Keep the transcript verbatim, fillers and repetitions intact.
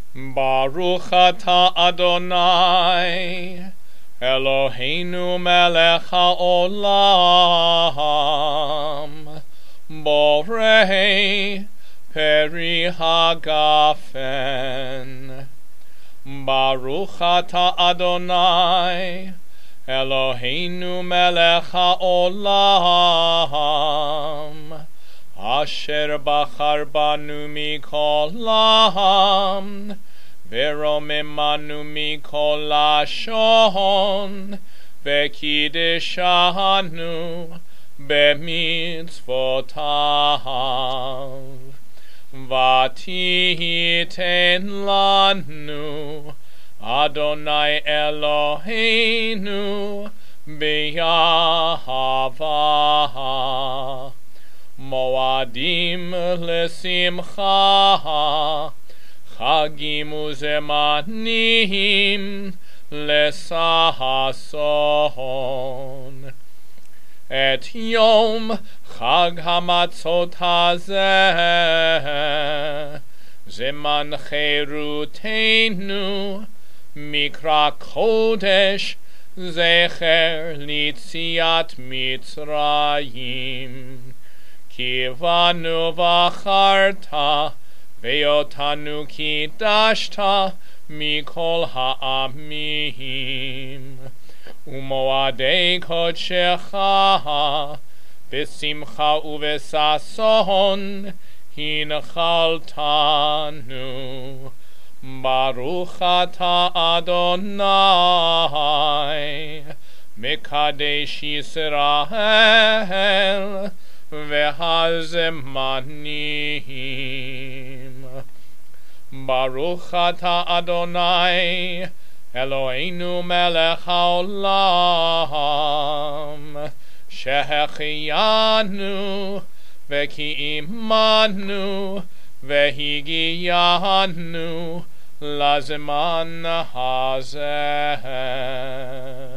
Baruch atah Adonai Eloheinu melech haolam borei peri hagafen. Baruch atah Adonai Eloheinu melech haolam asher bachar banu mikol העם ורוממנו מכל לשון וקידשנו במצוותיו ותיתן לנו אדוני אלוהינו באהבה מועדים לשמחה חגים וזמנים לששון. את יום חג המצות הזה זמן חירותנו מקרא קודש זכר ליציאת מצרים. כי בנו בחרת ואותנו קידשת מכל העמים ומועדי קודשך בשמחה ובששון הנחלתנו. ברוך אתה אדוני מקדש ישראל והזמנים. ברוך אתה אדוני אלוהינו מלך העולם שהחיינו וקיימנו והגיענו לזמן הזה.